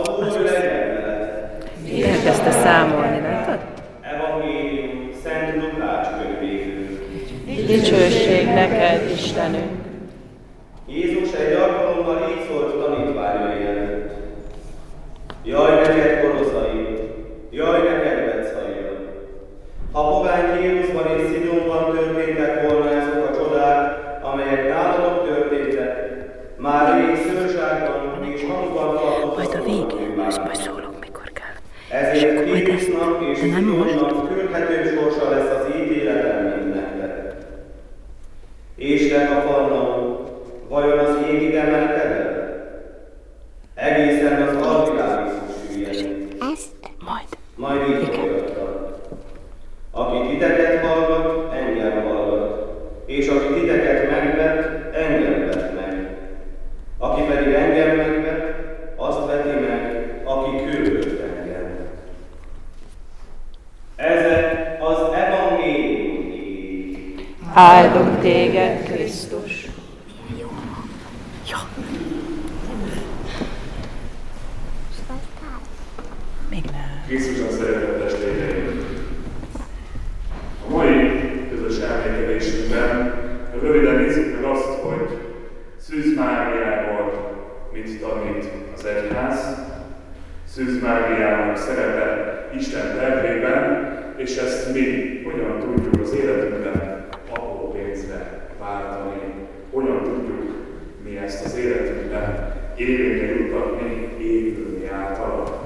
Elkezdte számolni, látod? Evangélium Szent Lukács könyvéből. Dicsőség neked, Istenünk! Jézus egy alkalommal így szólt tanítványai előtt. Jaj neked, Korozaim! Jaj neked, Betszaiba! Ha pogány Tírusban és Szidonban történtek volna ezek a csodák, amelyek nálatok történtek, már rég szőrságban és hamukban tartottak. Majd a végén, majd szólok, mikor kell. Ezért Tírusnak és de nem most. Szidonnak küldhető sorsa lesz az ítéletem, mint nektek. És te, Kafarnaum, vajon az égig emelkedel? Egészen az alvilágig süllyedni. Majd. Így folytattam. Aki titeket hallgat, engem hallgat, és aki titeket megvet, engem vet meg. Aki pedig engem megvet, azt veti meg, aki küldött engem. Ezek az evangélium igéi. Áldunk téged, Krisztus! Még nem. Krisztuson szeretett testvéreim! A mai közös elmékedésünkben röviden nézzük meg azt, hogy Szűz Máriáról mit tanít az egyház, Szűz Máriának szerepe Isten tervében, és ezt mi hogyan tudjuk az életünkben apró pénzre váltani, hogyan tudjuk mi ezt az életünkben érvényre juttatni, épülni által.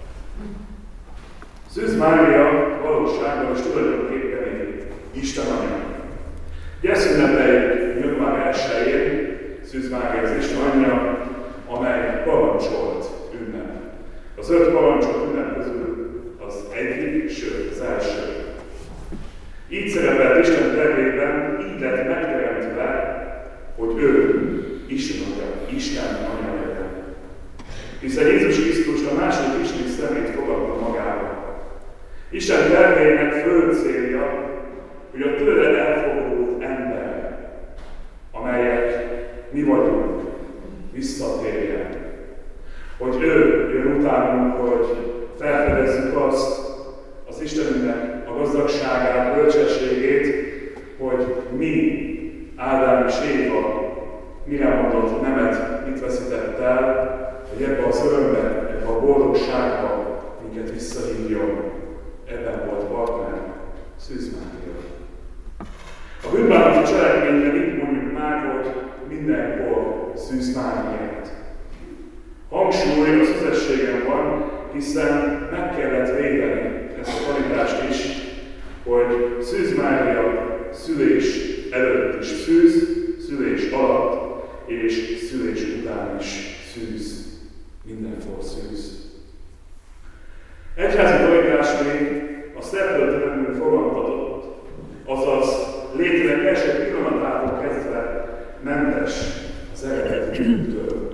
Szűz Mária valóságban és tulajdonképpen egy Isten anya. Ugye ezt ünnepeljük január 1-én, Szűz Mária az Isten anyja, amely parancsolt ünnep. Az 5 parancsolt ünnep közül az egyik, sőt az első. Így szerepelt Isten tervében, így lett megteremtve, hogy ő Isten anya, Isten anya legyen. Hiszen Jézus Krisztus a második Isten szemét fogadta magába. Isten tervének fő célja, hogy a tőle elfogult ember, amelyek mi vagyunk, visszatérjen. Hogy ő jön utánunk, hogy felfedezzük azt, az Istenünknek a gazdagságát, bölcsességét, hogy mi, Ádám és Éva, mire mondott nemet, mit veszített el, hogy ebbe az örömbe, ebbe a boldogságba minket visszahívjon. Ebben volt partner Szűz Mária. A bűnbánati cselekményben így mondjuk már, hogy mindenkor Szűz Máriát. Hangsúly a szüzességen van, hiszen meg kellett védeni ezt a tanítást is, hogy Szűz Mária szülés előtt is szűz, szülés alatt és szülés után is szűz. Mindenhol szűz. Egyházi tanítás még a szertöltelenül fogadtatott, azaz létének első pillanatától kezdve mentes az eredeti bűntől.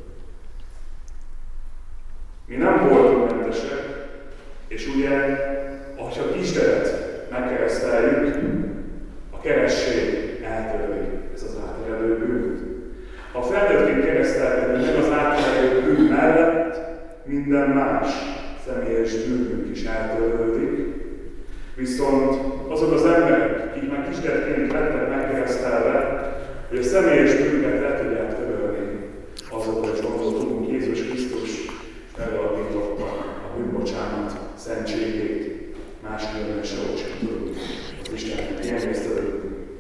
Mi nem voltunk mentesek, és ugye, ahogy a kisderet megkereszteljük, a keresztség eltörli ez az átterelő bűnt. Ha felnőttként keresztelkedünk meg az átterelő bűn mellett, minden más személyes bűnünk is eltörlődik, viszont azok az emberek, akik már kisgyerekként lettek megkeresztelve, hogy a személyes bűnöket el tudják törölni, azokra is gondoltunk Jézus Krisztus megalapította a bűnbocsánat szentségét, más különben sehogy sem tudunk az Istennek kiegészíteni.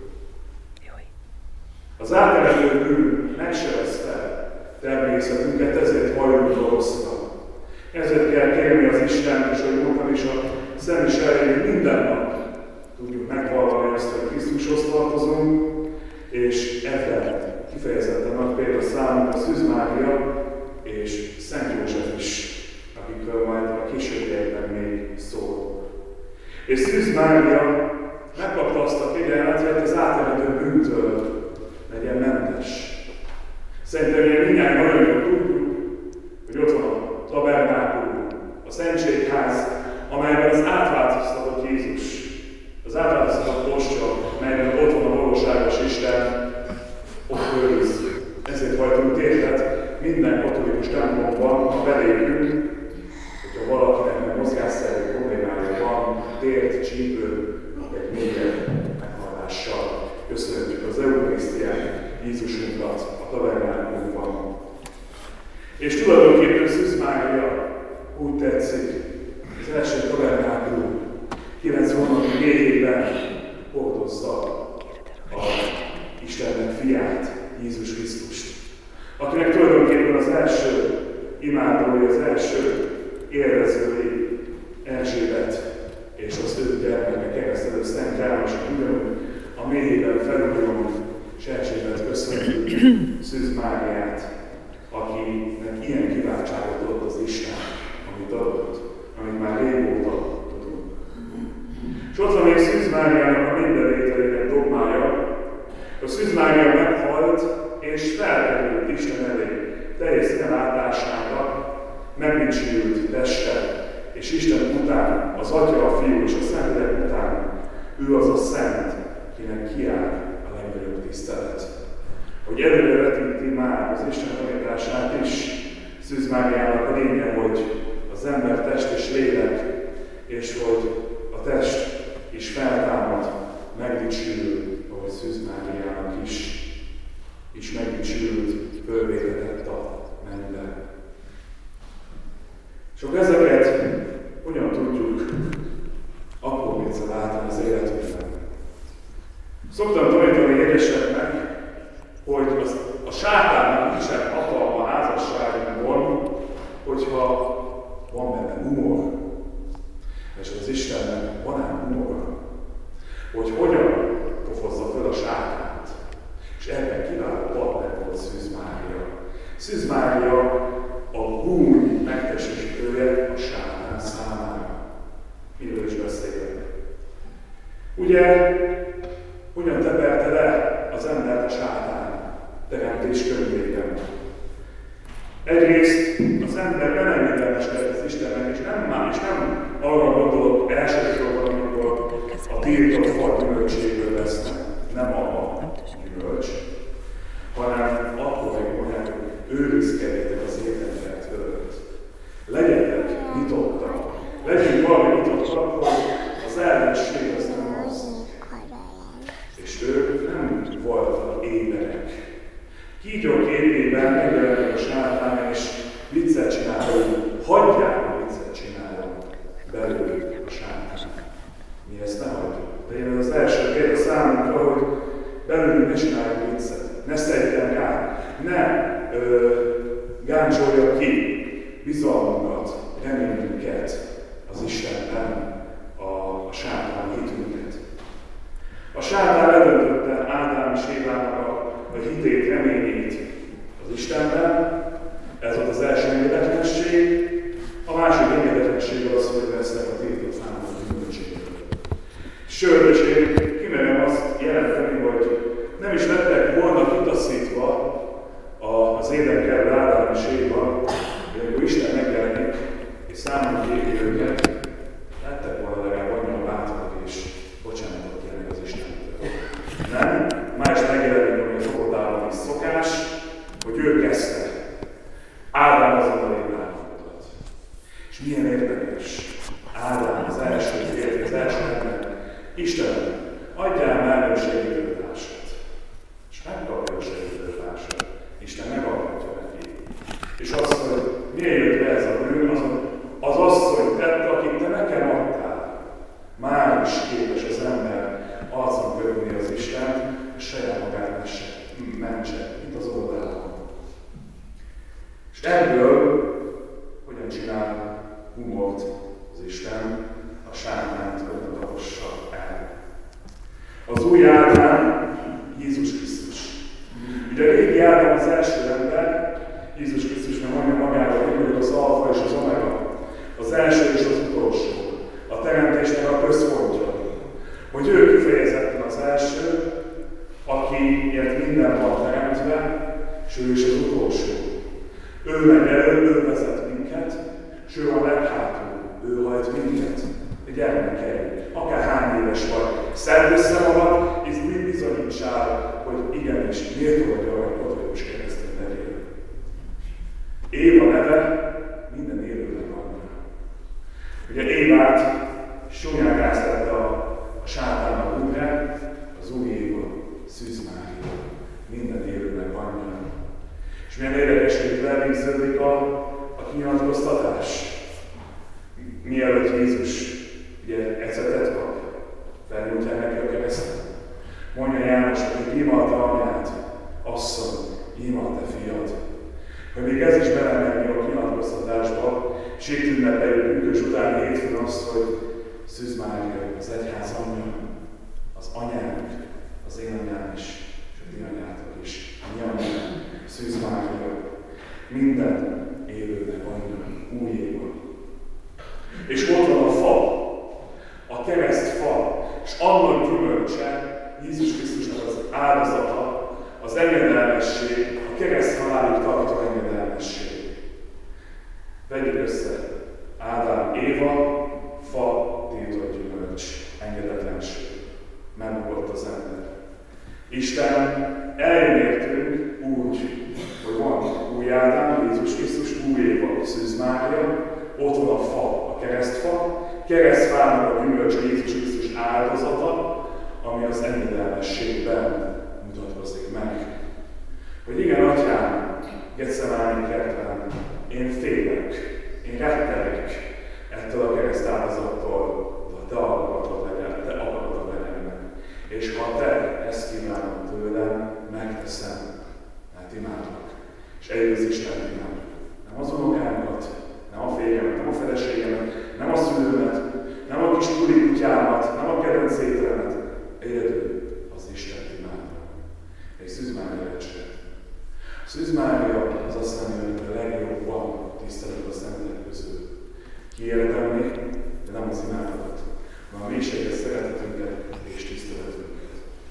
Az átterelő bűn megsebezte természetünket, ezért hajlunk rosszra. Ezért kell kérni az Istent, és ahogy mondtam is, a Szent Miseléig minden nap tudjuk megvallani azt, hogy Krisztushoz tartozunk, és ebben kifejezetten nagy példa számunkra Szűz Mária és Szent József is, akikről majd a későbbiekben még szól. És Szűz Mária megkapta azt a kegyelmet, hogy az átterelő bűntől legyen mentes. Szerintem mindjárt nagyon jól tudjuk, hogy ott van a tabernákulum, a szentségház, amelyben az átváltoztatott Jézus, az átváltoztatott postya, melyben ott van a valóságos Isten, ott őriz. Ezért hajtunk tétet minden katolikus templomban a belépünk, Jézusunkat a tabernákulumban. És tulajdonképpen Szűz Mária úgy tetszik, az első tabernákulum 90. évben hordozza a Istennek fiát, Jézus Krisztust, akinek tulajdonképpen az első imádói, az első élvezői Erzsébet és az ő gyermeke keresztelő Szent János, ugyanúgy a mélyében felújuló és Erzsébet köszöntjük Szűz Máriát, akinek ilyen kiváltságot adott az Isten, amit adott, amit már régóta tudunk. És ott van még Szűz Máriának a mindenvételének dogmája. A Szűz Mária meghalt és felkerült Isten elé teljes színelátásával, megdicsőült teste, és Isten után, az Atya, a Fiú és a Szentlélek után, ő az a Szent, kinek kiáll a legnagyobb tisztelet. Hogy előrevetíti már az Isten tanítását is, Szűz Máriának a lénye, hogy az ember test és lélek, és hogy a test is feltámad, megdicsül, ahogy Szűz Máriának is megdicsült, fölvétetett a mennybe. És akkor ezeket hogyan tudjuk apró pénzzel látni az életünkben? Szoktam tanítani egyeseknek, hogy a sátánnak nincsen hatalma a házasságunkban, hogyha van benne humor, és az Istennek van ám humora, hogy hogyan pofozza fel a sátánt. És ebben kiváló partner volt Szűz Mária. Szűz Mária a gúny megtestesítője a sátán számára. Miről is beszélek? Ugye, hogyan teperte le az embert a sátán teremtés könyvében? Egyrészt az ember nem engedelmeskedett az Istennek, és nem arra gondolok elsősorban, amikor a tiltott faj gyümölcséről vesznek, nem a gyümölcs, hanem akkor, hogy mondják, hogy őrizkedjetek az életet fölött. Legyetek nyitottak. Legyünk valami nyitottak, hogy az ellenség az nem az. És ők nem voltak éberek. Kígyók évében megjelenik a sátán, és viccet csinál, hogy hagyják, hogy viccet csináljon belőle a sátán. Mi ezt nem hagyjuk. De én az első példa számunkra, hogy belőlünk ne csináljuk viccet, ne szedjen rá, ne gáncsolja ki bizalmunkat, reményünket az Istenben, a sátán hitünket. A sátán ledöntötte Ádám és Évának a hitét, reményét az Istenben. Ez volt az első engedetlenség. A másik engedetlenség az, hogy vesznek a tiltott számot a gyümölcséről. Sőt, és én kimerem azt jelenteni, hogy nem is lettek volna kitaszítva az édenkertbe Ádám és Éva, hogy amikor Isten megjelenik, és számon kéri őket, lettek volna legalább annyira bátrak és bocsánatot kérni az Istentől. Nem? Már is megjelenik, ami az óvodában is szokás, hogy ő kezdte. Ádám azonnal Évának. És milyen érdekes. Ádám az első férfi, az első ember. Isten, adjál már nem segítőtársat. És megkapja a segítőtársat. Isten megadhatja neki. És azt, hogy miért jött be ez a bűn, az asszony tette, akit te nekem adtál. Már is képes az ember arcon köpni az Istent, és saját magát mentse, itt az oldalon. És ebből hogyan csinál humort az Isten, a sátánt hogyan tapossa el. Az új Ádám Jézus Krisztus. Ugye a régi Ádám az első ember, Jézus Krisztus nem mondja magáról, hogy az alfa és az omega, az első és az utolsó, a teremtésnek a központja. Hogy ő kifejezetten az első, akiért minden van teremtve, és ő is az utolsó. Ő megy elő, ő vezet minket, és ő a leghátul, ő hajt minket, a gyermekei. Akár hány éves vagy, szedd össze magad, és úgy bizonyítsál, hogy igenis, miért vagy arra, hogy katolikus keresztény legyél. Éva neve minden élőnek van. Ugye Évát súlyán ráztette a sátánnak újra, az új Éva, Szűz Mária, minden élő És milyen érdekes, hogy elvégződik a kinyilatkoztatás. Mielőtt Jézus ugye ecetet kap, felnyújtják neki a keresztet. Mondja János, hogy imatta anyát, asszony, imatta fiad. Hogy még ez is belemenni a kinyilatkoztatásba, és itt ünnepeljük pünkösd utáni hétfőn azt, hogy Szűz Mária, az egyház anyja, az anyánk, az én anyám is, és a ti anyátok is, a mi anyám, Szűz Mária, minden élőnek anyja, újéban. És ott van a fa, a keresztfa, és annak gyümölcse, Jézus Krisztusnak az áldozata, az engedelmesség, a kereszt halálig tartó engedelmesség. Vegyük össze Ádám, Éva, fa, tiltott gyümölcs, engedetlenség. Megbukott az ember. Isten eljön értünk úgy, hogy van új Ádám, Jézus Krisztus, új Éva, Szűz Mária, ott van a fa, a keresztfa, keresztfának a gyümölcse Jézus Krisztus áldozata, ami az engedelmességben mutatkozik meg. Hogy igen, Atyám, Getsemáni kertben, én félek, én rettegek ettől a kereszt áldozattól, de te akaratod legyen meg. És ha te ezt kívánod tőlem, megteszem, mert imádlak. És eljön az Isten imádlak. Nem az unokámat, nem a férjemet, nem a feleségemet, nem a szülőmet, nem a kis tulikutyámat, nem a kedvenc ételemet, egyedül az Istent imádva. Egy Szűz Mária ecse. Szűz Mária az azt mondja, hogy a legjobban tisztelet a szentek közül. Kiérdemli, de nem az imádatot, hanem a mélységes szeretetünket és tiszteletünket.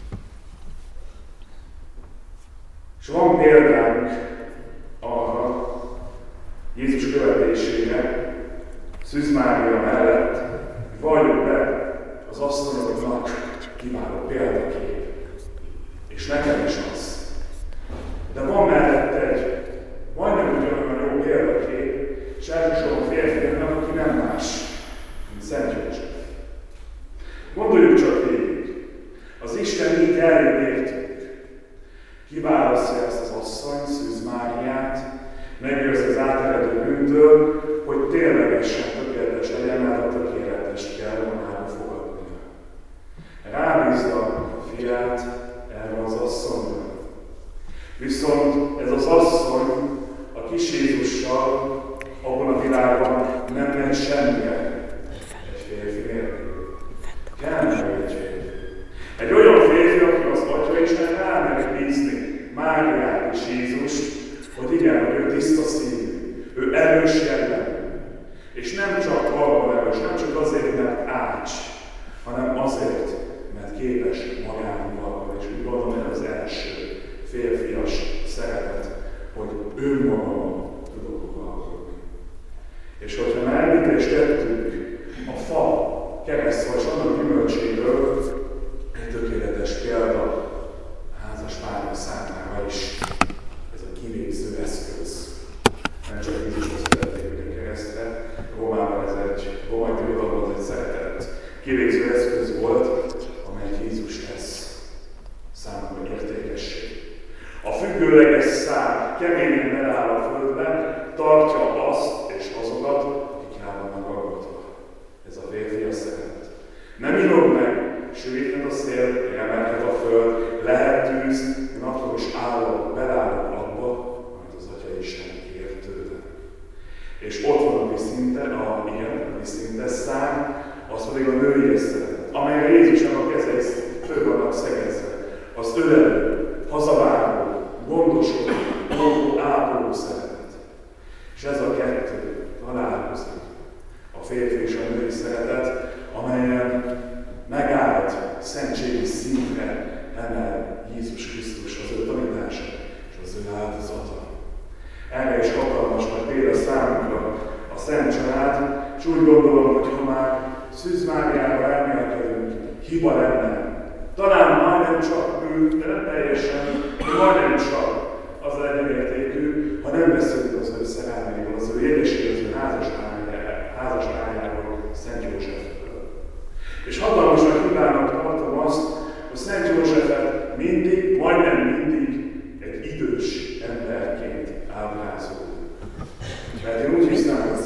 És van példánk arra, Jézus követésére, Szűz Mária mellett, hogy valljuk be az asszonyoknak kiváló példakép. És nekem is az. De van mellette egy majdnem ugyanolyan jó példakép, és elsősorban a férfiaknak, aki nem más, mint Szent József. Gondoljuk csak végig. Az Isten így eljön értünk. Kiválasztja ezt az asszony, Szűz Máriát, megőrzi az áteredő bűntől, hogy ténylegesen tökéletes legyen, mert a tökéletest kell magába fogadnia. Rábízza a fiát erre az asszonyra. Viszont ez az asszony a kis Jézussal abban a világban nem ment semmire egy férfi nélkül. Kell meg egy férfi. Egy olyan férfi, aki az Atya Isten elmegy bízni Máriát és Jézust, hogy igen, hogy ő tiszta szívű, ő erős jellemű. És nem csak valóban erős, nem csak azért, mert ács, hanem azért, mert képes magánval, és úgy gondolom, hogy az első férfias szeretet, hogy önmagamon tudok uralkodni. És hogyha már említést tettünk a fa, keresztfa és annak gyümölcséről, egy tökéletes példa a házas párok számára is. Ez a kivégző eszköz. Nem csak Jézushoz szerették a keresztre, Rómában ez egy római birodalomban egy szeretett kivégző eszköz volt, amelyet Jézus tesz számomra értékesség. A függőleges szár keményen beláll a földbe, tartja azt és azokat, akik rá vannak aggatva. Ez a férfias szeretet. Nem inog meg, sűríthet a szél, emelked a föld, lehet tűz, napos állok, belállok abba, amit az Atya Isten kér tőle. És ott van a viszintes szám, az pedig a női szeretet, amelyre Jézusnak a kezei fő vannak szegezve. Az ölelő, hazavágó, gondoskodó, ápoló szeretet. És ez a kettő találkozik. A férfi és a női szeretet, amelyen megállt szentségi szintre emel Jézus Krisztus, az ő tanítása és az ő áldozata. Erre is hatalmas nagy példa számunkra a Szent Család, és úgy gondolom, hogy ha már Szűz Máriára elmélkedünk, hiba lenne. Talán majdnem csak ő, de nem teljesen, majdnem csak az egyenértékű, ha nem beszélünk az ő szerelméről, az ő édeséről, az ő házaspárjáról, Szent Józsefről. És hatalmasnak hibának tartom azt, hogy Szent Józsefet mindig, majdnem mindig egy idős emberként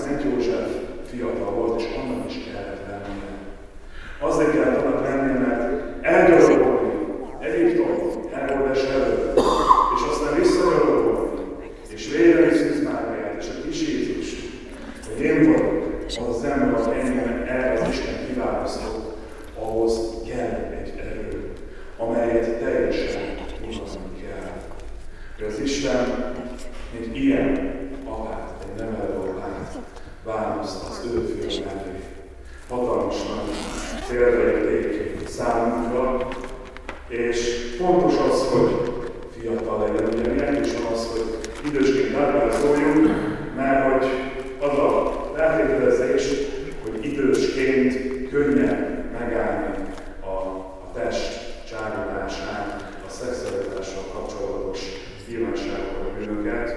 Szent József fiatal volt, és annak is kellett lennie. Azért kellett annak lennie, mert elgyalogolni Egyiptom, Herodes előtt, és aztán visszagyalogolni, és védeni Szűz Máriát, és a kis Jézust, hogy én vagyok az ember, az engem erre az Isten kiválasztott, ahhoz kell egy erő, amelyet teljesen uralni kell. Hogy az Isten mint ilyen apát, egy nevelőapát választ az ő fia mellé. Hatalmas nagy példaérték számunkra, és fontos az, hogy fiatal legyen. Ugye miért is van az, hogy idősként ábrázoljunk, mert hogy az a feltételezés, hogy idősként könnyen megállni a test csábításán, a szexualitással kapcsolatos kívánságokat, bűnöket.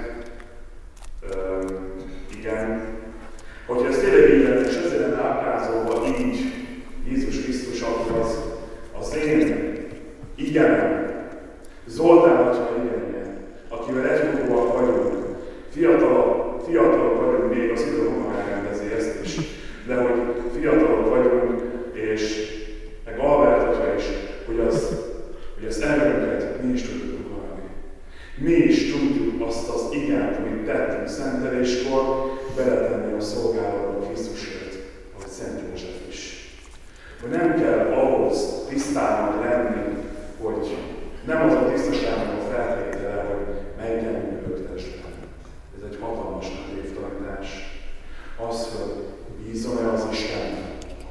Igen. Hogyha ez tényleg így lenne, és ezért lenne ábrázolva így Jézus Krisztus, akkor az én igenem, Zoltán atya igenje, akivel egykor vagyunk, fiatalok vagyunk, még az irodalom elrendezi ezt is, de hogy fiatalok vagyunk, és meg Albert atya is, hogy az erőnket mi is tudjuk uralni. Mi is tudjuk azt az igent, amit tettünk szenteléskor, beletenni a szolgálatba Krisztusért, ahogy Szent József is. Hogy nem kell ahhoz tisztának lenni, hogy nem az a tisztaságnak a feltétele, hogy megjelenjük testben. Ez egy hatalmas nagy évtanítás. Az, hogy bízom-e az Istenben.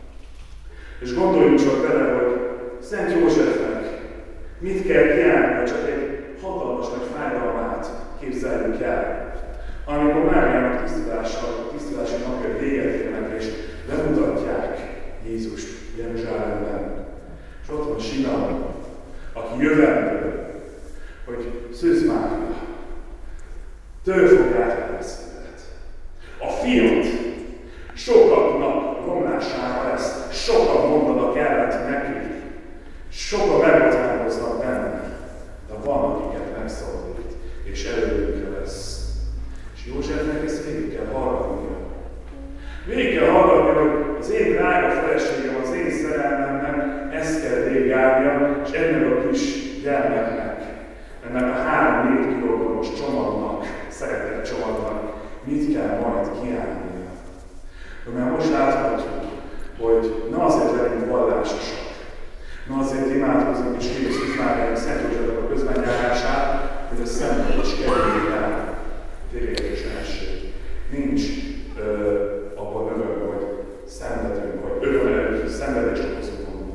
És gondoljunk csak bele, hogy Szent Józsefnek mit kell kiállni, csak egy hatalmas nagy fájdalmát képzeljük el. Amikor Máriának tisztulási napja véget érnek, és bemutatják Jézust Jeruzsálemben. És ott van Simeon, aki jövendő, hogy Szűz Mária, től fog átvenni a szívedet. A fiat sokaknak romlására lesz, sokan mondanak ellent neki, sokan megbotránkoznak benne, de van, akiket megszabadít, és előnyöke lesz. És Józsefnek ezt végig kell hallgatnia. Végig kell hallgatnia, hogy az én drága feleségem, az én szerelmemnek ezt kell végigálnia, és ennek a kis gyermeknek, ennek a 3-4 kilogramos csomagnak, szeretett csomagnak mit kell majd kiállnia. Mert most láthatjuk, hogy na azért legyünk vallásosak, na azért imádkozunk és kérjük Szűz Máriának Szent Józsefnek a közbenjárását, hogy a szentet is kerüljék el. Ténylegesség. Nincs abban öröm, hogy szenvedünk, vagy öröm előtt, szenvedést okozunk magunknak.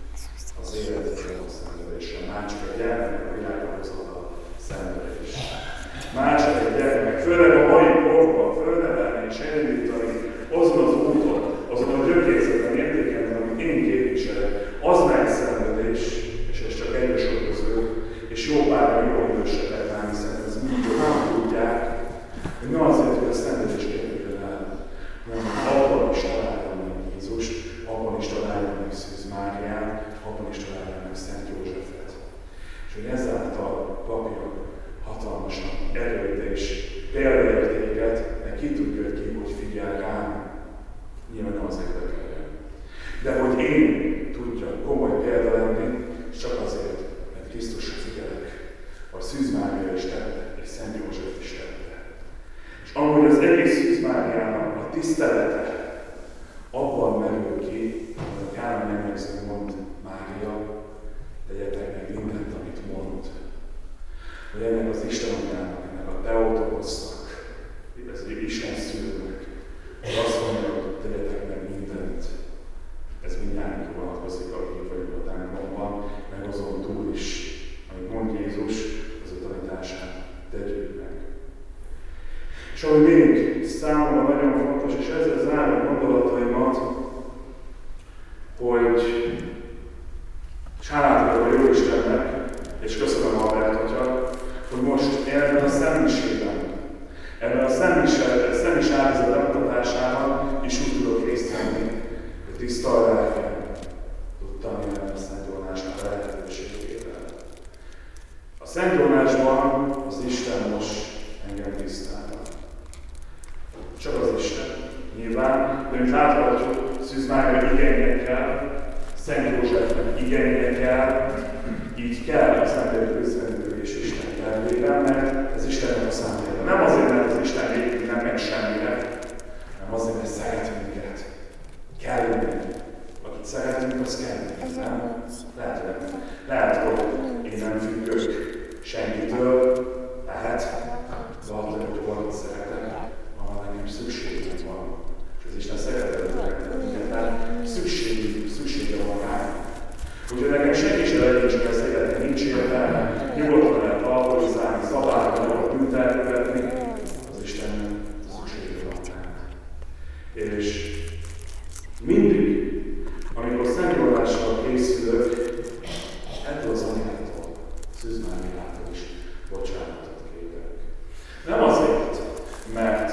Az életről a szenvedésre. Már csak egy gyermek a világra hozott a szenvedés. Már csak egy gyermek, főleg a mai korban fölnevelni és elindítani azon az úton, azon a gyökérzeten értékelni, amit én képviselek, az meg szenvedés, és ez csak egyesodozó, és jó páran jó idősebbek már, hiszen ez mindjárt tudják, hogy ne azért, hogy a szenvedés kerüljön el, hanem abban is találja meg Jézust, abban is találja meg Szűz Máriát, abban is találja meg Szent Józsefet. És hogy ezáltal kapja hatalmas erőt és példaértéket, mert ki tudja, hogy ki hogy figyel rám. Nyilván nem az érdekeljen. De hogy én tudjak komoly példa lenni, csak azért, mert Krisztusra figyelek, vagy Szűz Mária is tette, és Szent József is tette. És amúgy az egész Szűz Máriának a tisztelete abban merül ki, hogy János Emléksző mond Mária, tegyetek meg mindent, amit mond. Hogy ennek az Isten anyának, ennek a Teotokosznak, ez egy Isten szülőnek, hogy azt mondja, hogy tegyetek meg mindent. Ez mindjárt vonatkozik, akik vagyunk a templomban, meg azon túl is, amit mond Jézus, az ő tanítását tegyük meg. És ahogy még számomra nagyon fontos, és ezzel zárom gondolataimat, hogy hálátok a Jóistennek, és köszönöm Albert atya, hogy most ebben a szentmisében, ebben a szentmis nyilván, de mint láthatjuk, Szűz Mária igénye kell, Szent Józsefnek igénye kell, így kell a Szentlélek közvetítős Isten tervében, mert ez Istennek a szándéka. Nem azért, mert az Isten végül nem megy semmire, hanem azért, mert szeret minket. Kell minket. Akit szeretünk, az kell minket, nem? Lehet, hogy én nem függök senkitől, lehet, de attól, hogy valakit szeretek, arra nekem szükségem van. És az Isten szeretetben minket, mert szüksége van rá. Úgyhogy nekem senki sem legyen csak az életben nincs értelme, nyugodtan lehet alkoholizálni, szabályokat, bűntelkövetni, az Istennek szüksége van rá. És mindig, amikor szentjózással készülök, ettől az anyától, Szűz Máriától is bocsánatot kérek. Nem azért, mert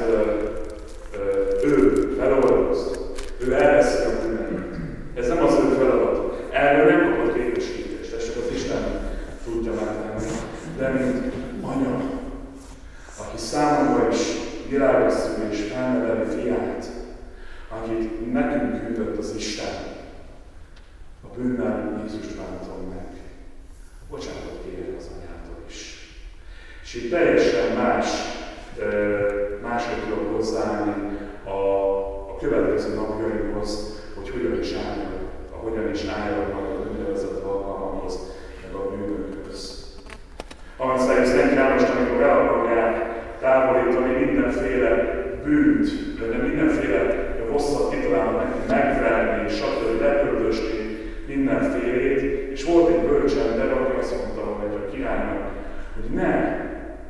ő feloldoz, ő elveszi a bűneit. Ez nem az ő feladat. Erről nem kapott képesítést, ez csak az Isten tudja megtenni. De mint anya, aki számomra is világos szülő és felneveli fiát, akit nekünk küldött az Isten, a bűnnel Jézust bántom meg. Bocsánatot kérek az anyától is. És itt teljesen máshogy tudok hozzáállni a következő napjainkhoz, hogy hogyan is álljon meg a úgynevezett alkalmamhoz, meg a bűnökhöz. Amit szerint Szent Jánost, amikor el akarják távolítani mindenféle bűnt, de mindenféle rosszat kitalálnak neki, megverni, stb. Leköldösni mindenfélét, és volt egy bölcsember, aki azt mondta, hogy a királynak, hogy ne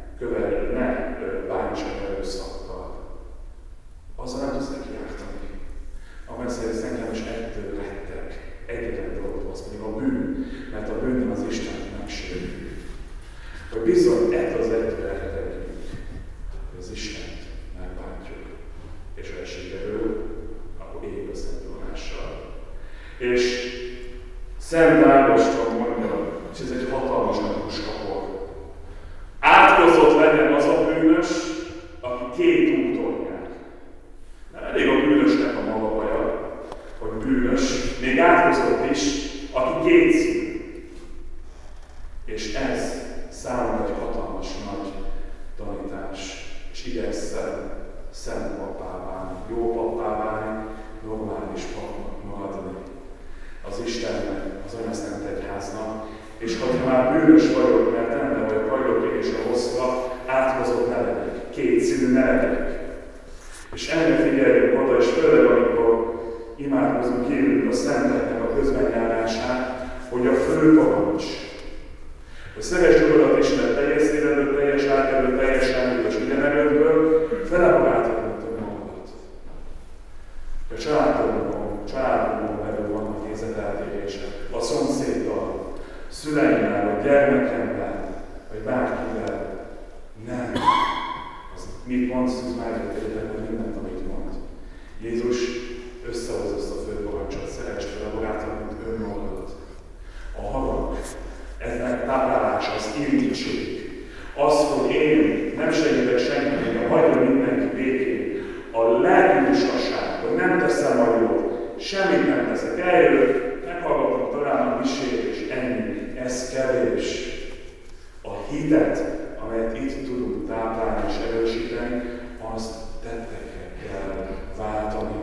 bántson erőszakkal. Azzal nem tudsz neki ártani. Amely szerint Szent János ettől rettek. Egyetlen dolgot hoz, pedig a bűn, mert a bűnnel az Isten megsérül. Hogy bizony ettől az ettől rettegünk, hogy az Istent megbántjuk, és ha ez sikerül, akkor ég a Szent Józással. És Szent Ágoston mondja, és ez egy hatalmas nagy puskapor. Átkozott legyen az a bűnös, aki két úton jár. Nem elég a bűnösnek a maga baja, hogy bűnös, még átkozott is, aki kétszínű. És ez számomra egy hatalmas nagy tanítás, és igyekszem szent pappá válni, jó pappá válni, normális papnak maradni az Istennek, az Anyaszent Egyháznak, és ha már bűnös vagyok, mert nem vagyok és a rosszra, átkozott ne legyek, kétszínű ne legyek. És ennek figyeljünk oda, és főleg amikor imádkozunk, kérjük a Szenteknek a közbenjárását, hogy a fő parancs, hogy szeresd Uradat Istenet teljes szívedből, teljes lelkedből, teljes elmédből és minden erődből, fele magát önmagadat. A családokon belül vannak nézeteltérések, a szomszéddal, szüleimmel, vagy gyermekemmel, vagy bárkivel. Nem. Mit mond Szűz Mária hogy mindent, amit mond. Jézus összehozza ezt a fő parancsot, szeresd fel a barátodat, mint önmagadat. A harag, ennek táplálása, az irítség. Az, hogy én nem segítek senkinek, hagyom mindenki békén. A lelki lustaság, hogy nem teszem a jót, semmit nem teszek. Eljövök, meghallgatom talán a misét, és ennyi. Ez kevés. A hitet, amelyet itt tudunk táplálni és erősíteni, azt tettekre kell váltani.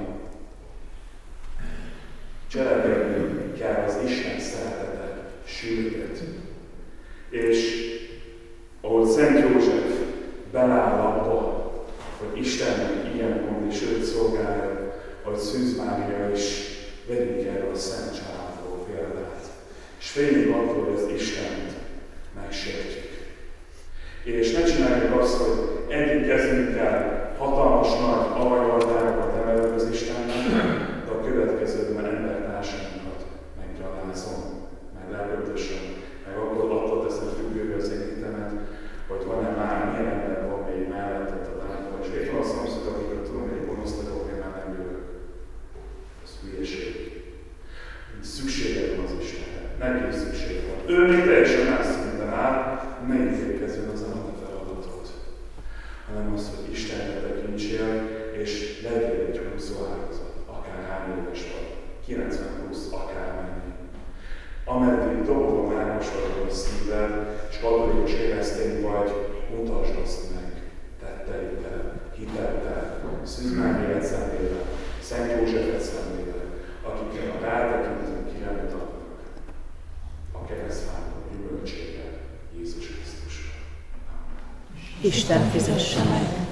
Cselekedni kell az Isten szeretete sürget. És ahogy Szent József beláll abba, hogy Istennek ilyen mond és őt szolgálja, ahogy Szűz Mária is vegyünk erről a szent családról példát. És féljünk attól, hogy az Istent megsértjük. És ne csináljuk azt, hogy egyik kezünkkel hatalmas nagy aranyoltárokat emelünk az Istennek, de a következőben embertársainkat meggyalázom, meg leköldösöm, meg akkor attól teszem függővé az életemet, hogy van-e már, milyen ember van még mellettet a tánkban. És itt van a szomszéd, akikről tudom, hogy gonosztatok, én már nem jövök. Ez hülyeség. Szükséged van az Istenre. Neki is szükség van. Ő még teljesen más szinten áll, ne ítélkezzön az a feladatot. hanem az, hogy Istenre tekintsél, és legyél egy húzó áldozat, akárhány éves vagy, 90-20, akármennyi. Ameddig dobogva mágosodjon a szíved, és katolikus keresztény vagy, mutasd azt meg tetteiddel, hiteddel, Szűzmányi élet szemlével, Szent Józsefet szemlével, akikkel a rátekintők kiremutatnak a keresztfának gyümölcsére, Jézus Krisztusra. Isten fizesse meg.